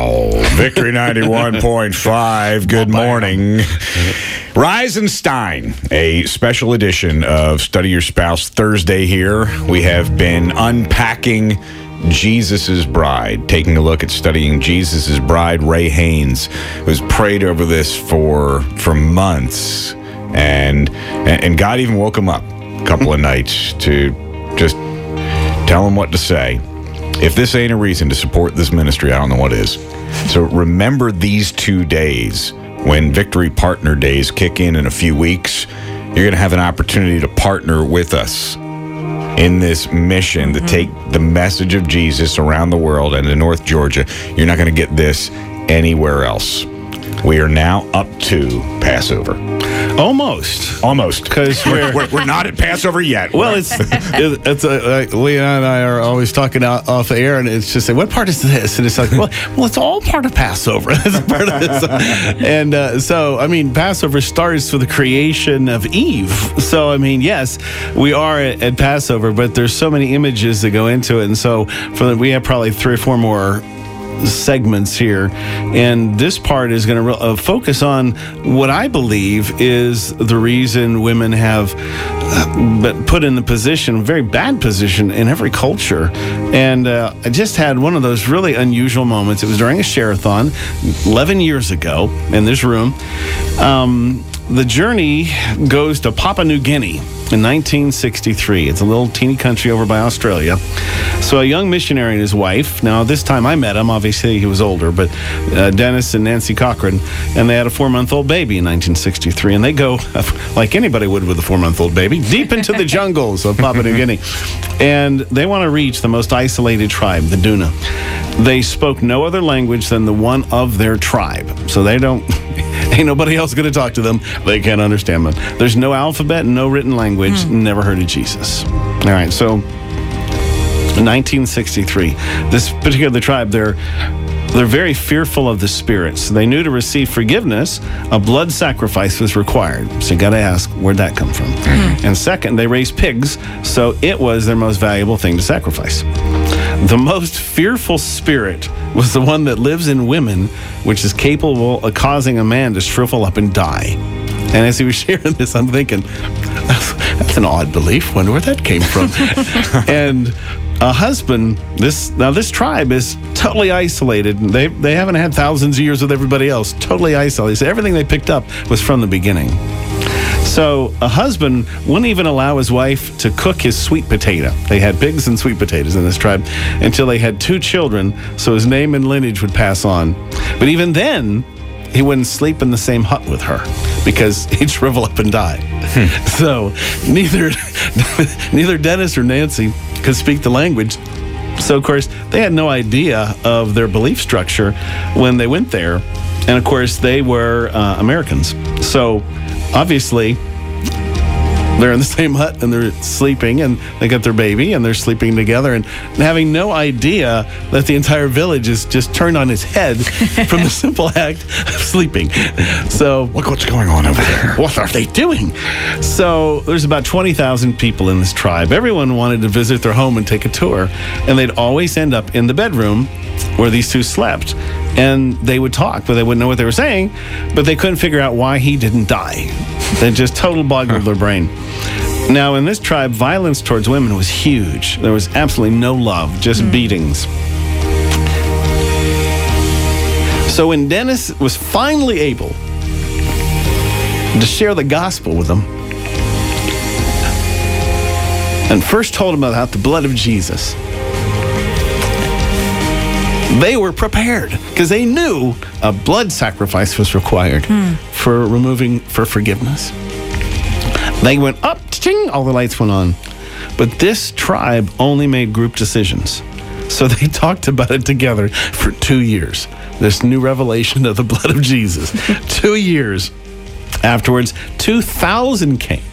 Wow. Victory 91.5. Good morning. Reisenstein, a special edition of Study Your Spouse Thursday here. We have been unpacking Jesus' Bride, taking a look at studying Jesus' Bride. Ray Haynes was prayed over this for months, and God even woke him up a couple of nights to just tell him what to say. If this ain't a reason to support this ministry, I don't know what is. So remember these 2 days when Victory Partner Days kick in a few weeks. You're going to have an opportunity to partner with us in this mission to take the message of Jesus around the world and to North Georgia. You're not going to get this anywhere else. We are now up to Passover. Almost, because we're not at Passover yet. Well, it's Leah and I are always talking off the air, and it's just like, what part is this? And it's like, well, it's all part of Passover. It's part of this. And so, I mean, Passover starts with the creation of Eve. So, I mean, yes, we are at Passover, but there's so many images that go into it, and so we have probably 3 or 4 more segments here, and this part is going to focus on what I believe is the reason women have been put in the position, very bad position in every culture. And I just had one of those really unusual moments. It was during a share-a-thon 11 years ago in this room. The journey goes to Papua New Guinea in 1963. It's a little teeny country over by Australia. So a young missionary and his wife, now this time I met him, obviously he was older, but Dennis and Nancy Cochran, and they had a 4-month-old baby in 1963. And they go, like anybody would with a 4-month-old baby, deep into the jungles of Papua New Guinea. And they want to reach the most isolated tribe, the Duna. They spoke no other language than the one of their tribe. So they don't... Ain't nobody else going to talk to them. They can't understand them. There's no alphabet, no written language. Never heard of Jesus. All right, so in 1963, this particular tribe, they're very fearful of the spirits. They knew to receive forgiveness, a blood sacrifice was required. So you got to ask, where'd that come from? And second, they raised pigs, so it was their most valuable thing to sacrifice. The most fearful spirit was the one that lives in women, which is capable of causing a man to shrivel up and die. And as he was sharing this, I'm thinking, that's an odd belief. Wonder where that came from. And a husband, this tribe is totally isolated. They haven't had thousands of years with everybody else. Totally isolated. So everything they picked up was from the beginning. So a husband wouldn't even allow his wife to cook his sweet potato. They had pigs and sweet potatoes in this tribe until they had 2 children, so his name and lineage would pass on. But even then, he wouldn't sleep in the same hut with her because he'd shrivel up and die. So neither Dennis or Nancy could speak the language. So, of course, they had no idea of their belief structure when they went there. And, of course, they were Americans. So, obviously, they're in the same hut and they're sleeping and they got their baby and they're sleeping together and having no idea that the entire village is just turned on its head from the simple act of sleeping. So look what's going on over there. What are they doing? So there's about 20,000 people in this tribe. Everyone wanted to visit their home and take a tour, and they'd always end up in the bedroom where these 2 slept. And they would talk, but they wouldn't know what they were saying, but they couldn't figure out why he didn't die. They just total boggled their brain. Now, in this tribe, violence towards women was huge. There was absolutely no love, just beatings. So when Dennis was finally able to share the gospel with them, and first told them about the blood of Jesus, they were prepared because they knew a blood sacrifice was required for forgiveness. They went up, ching, all the lights went on. But this tribe only made group decisions. So they talked about it together for 2 years. This new revelation of the blood of Jesus. 2 years. Afterwards, 2,000 came.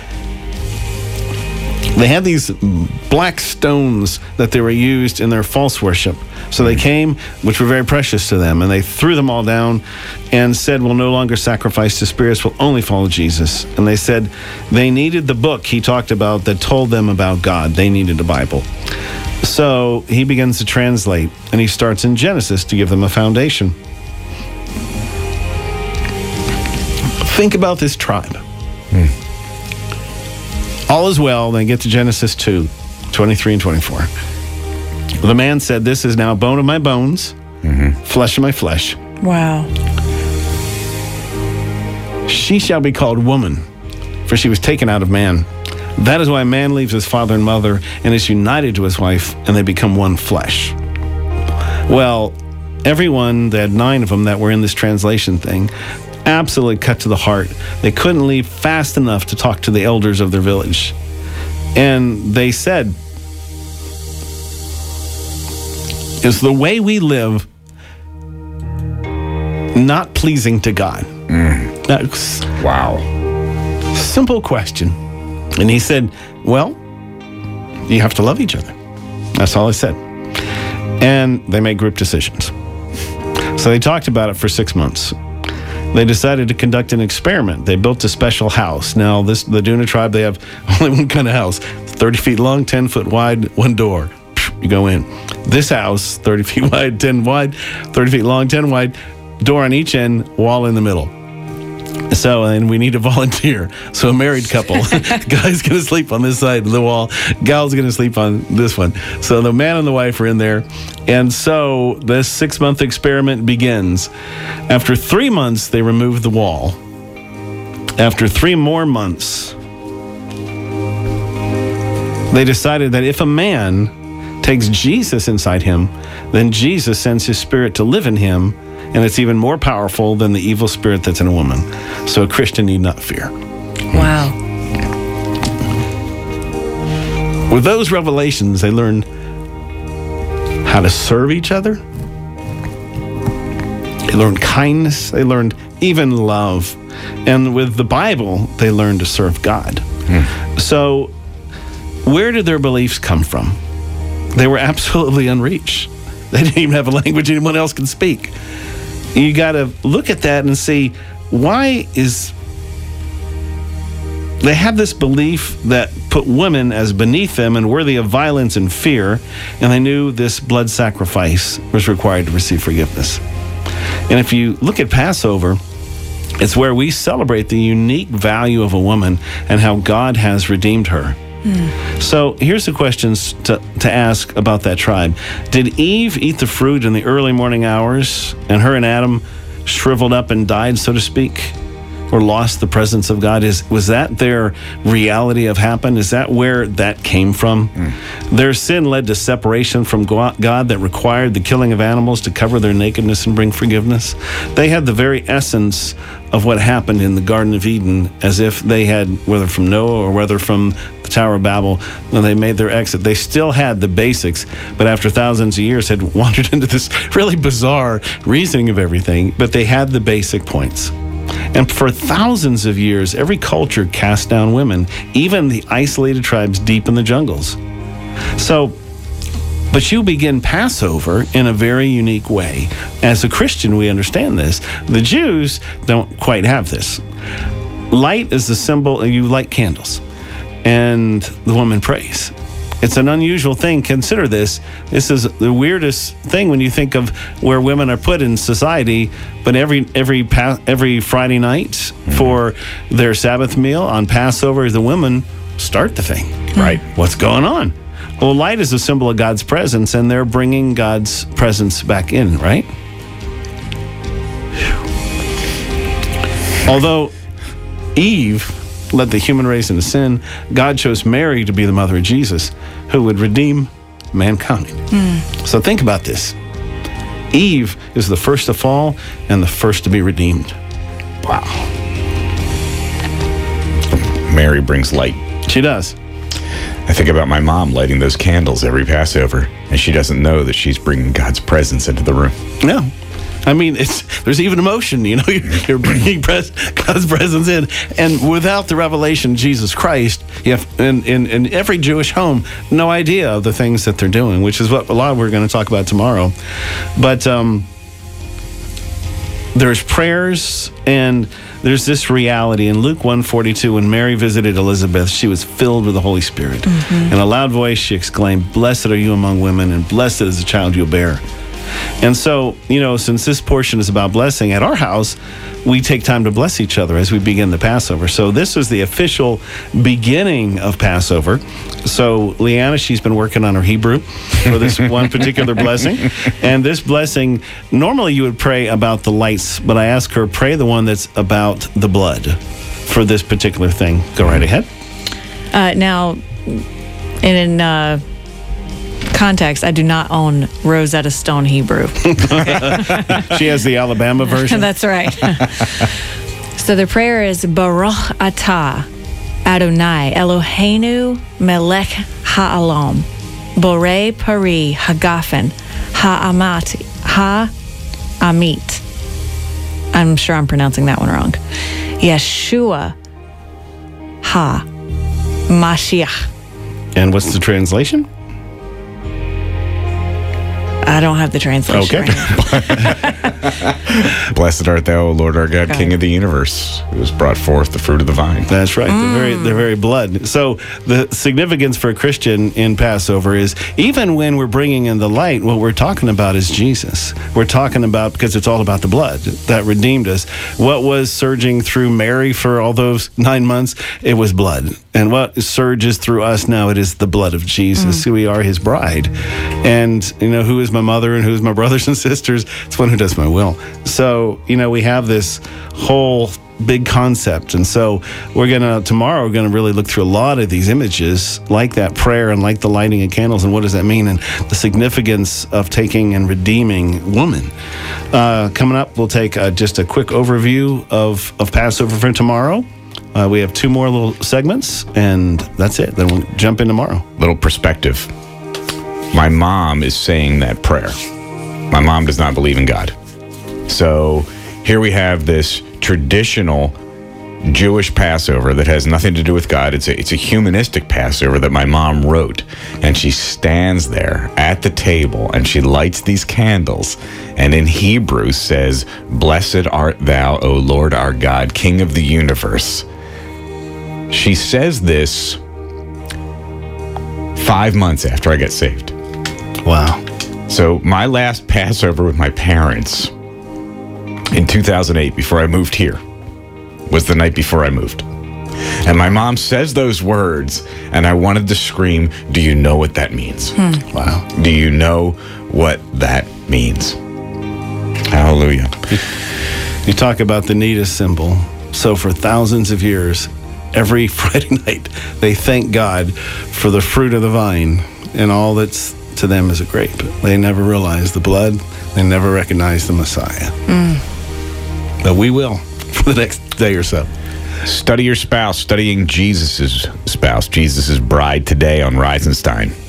They had these black stones that they were used in their false worship. So they came, which were very precious to them, and they threw them all down and said, we'll no longer sacrifice to spirits, we'll only follow Jesus. And they said they needed the book he talked about that told them about God. They needed the Bible. So he begins to translate, and he starts in Genesis to give them a foundation. Think about this tribe. All is well. Then get to Genesis 2, 23 and 24. The man said, "This is now bone of my bones, flesh of my flesh. Wow. She shall be called woman, for she was taken out of man. That is why a man leaves his father and mother and is united to his wife, and they become one flesh." Well, everyone, they had 9 of them that were in this translation thing, absolutely cut to the heart. They couldn't leave fast enough to talk to the elders of their village. And they said, "Is the way we live not pleasing to God?" That's Wow. simple question. And he said, "Well, you have to love each other." That's all I said. And they made group decisions. So they talked about it for 6 months. They decided to conduct an experiment. They built a special house. Now, the Duna tribe, they have only one kind of house. 30 feet long, 10 foot wide, one door. You go in. This house, 30 feet wide, 10 wide, 30 feet long, 10 wide, door on each end, wall in the middle. So, and we need a volunteer. So a married couple, guy's going to sleep on this side of the wall, gal's going to sleep on this one. So the man and the wife are in there. And so this 6-month experiment begins. After 3 months, they remove the wall. After 3 more months, they decided that if a man takes Jesus inside him, then Jesus sends his spirit to live in him, and it's even more powerful than the evil spirit that's in a woman. So a Christian need not fear. Wow. With those revelations, they learned how to serve each other. They learned kindness. They learned even love. And with the Bible, they learned to serve God. So where did their beliefs come from? They were absolutely unreached. They didn't even have a language anyone else could speak. You got to look at that and see, why is they have this belief that put women as beneath them and worthy of violence and fear, and they knew this blood sacrifice was required to receive forgiveness. And if you look at Passover, it's where we celebrate the unique value of a woman and how God has redeemed her. So here's the questions to ask about that tribe. Did Eve eat the fruit in the early morning hours, and her and Adam shriveled up and died, so to speak, or lost the presence of God? Was that their reality of happened? Is that where that came from? Their sin led to separation from God that required the killing of animals to cover their nakedness and bring forgiveness. They had the very essence of what happened in the Garden of Eden, as if they had, whether from Noah or whether from the Tower of Babel, when they made their exit, they still had the basics, but after thousands of years had wandered into this really bizarre reasoning of everything, but they had the basic points. And for thousands of years, every culture cast down women, even the isolated tribes deep in the jungles. So, but you begin Passover in a very unique way. As a Christian, we understand this. The Jews don't quite have this. Light is the symbol, you light candles, and the woman prays. It's an unusual thing. Consider this. This is the weirdest thing when you think of where women are put in society. But every Friday night for their Sabbath meal on Passover, the women start the thing. Right. What's going on? Well, light is a symbol of God's presence, and they're bringing God's presence back in, right? Although Eve led the human race into sin, God chose Mary to be the mother of Jesus, who would redeem mankind. So think about this. Eve is the first to fall and the first to be redeemed. Wow. Mary brings light. She does. I think about my mom lighting those candles every Passover, and she doesn't know that she's bringing God's presence into the room. No. I mean, there's even emotion, you know, you're bringing God's presence in. And without the revelation of Jesus Christ, you have, in every Jewish home, no idea of the things that they're doing, which is what a lot we're going to talk about tomorrow. But there's prayers and there's this reality. In Luke 1:42, when Mary visited Elizabeth, she was filled with the Holy Spirit. In a loud voice, she exclaimed, "Blessed are you among women, and blessed is the child you'll bear." And so, since this portion is about blessing, at our house, we take time to bless each other as we begin the Passover. So this is the official beginning of Passover. So Leanna, she's been working on her Hebrew for this one particular blessing. And this blessing, normally you would pray about the lights, but I asked her, pray the one that's about the blood for this particular thing. Go right ahead. Now, in context, I do not own Rosetta Stone Hebrew. She has the Alabama version. That's right. So the prayer is Baruch Atah Adonai Eloheinu Melech Ha'olam Borei Pari Hagafen Ha'amit. I'm sure I'm pronouncing that one wrong. Yeshua Ha Mashiach. And what's the translation? I don't have the translation. Okay. Right. Blessed art thou, O Lord our God, King of the universe, who has brought forth the fruit of the vine. That's right. The very blood. So the significance for a Christian in Passover is even when we're bringing in the light, what we're talking about is Jesus. We're talking about, because it's all about the blood that redeemed us. What was surging through Mary for all those 9 months? It was blood. And what surges through us now, it is the blood of Jesus. We are his bride. And, who is my mother and who is my brothers and sisters? It's one who does my will. So, we have this whole big concept. And so tomorrow we're going to really look through a lot of these images, like that prayer and like the lighting of candles, and what does that mean, and the significance of taking and redeeming woman. Coming up, we'll take just a quick overview of Passover for tomorrow. We have 2 more little segments, and that's it. Then we'll jump in tomorrow. Little perspective. My mom is saying that prayer. My mom does not believe in God. So here we have this traditional Jewish Passover that has nothing to do with God. It's a humanistic Passover that my mom wrote. And she stands there at the table and she lights these candles. And in Hebrew says, "Blessed art thou, O Lord our God, King of the universe." She says this 5 months after I got saved. Wow. So my last Passover with my parents in 2008, before I moved here, was the night before I moved. And my mom says those words, and I wanted to scream, "Do you know what that means?" Wow. Do you know what that means? Hallelujah. You talk about the need of symbol. So for thousands of years, every Friday night, they thank God for the fruit of the vine, and all that's to them is a grape. They never realize the blood. They never recognize the Messiah. But we will for the next day or so. Study your spouse, studying Jesus' spouse, Jesus' bride, today on Rise and Stein.